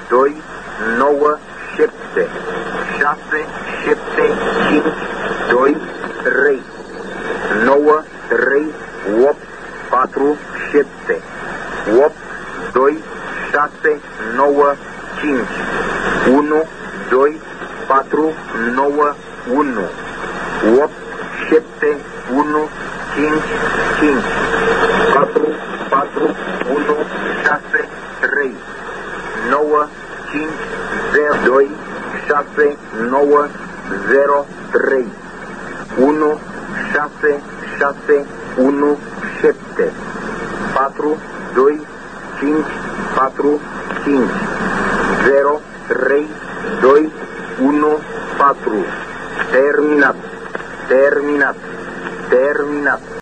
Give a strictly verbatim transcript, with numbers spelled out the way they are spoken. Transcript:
doi, nouă, șapte, șase, șapte, cinci, doi, trei, nouă, trei, opt, patru, șapte, opt, doi, șase, nouă, cinci, unu, doi, patru, nouă, unu, opt, șapte, unu, cinci, cinci, patru, patru, unu, șase, trei, nouă, cinci, zero, doi, șase, nouă, zero, trei, unu, șase, șase, unu, șapte, patru, doi, cinci, patru, cinci, zero, trei, doi, unu, patru. Terminat, terminat, terminat.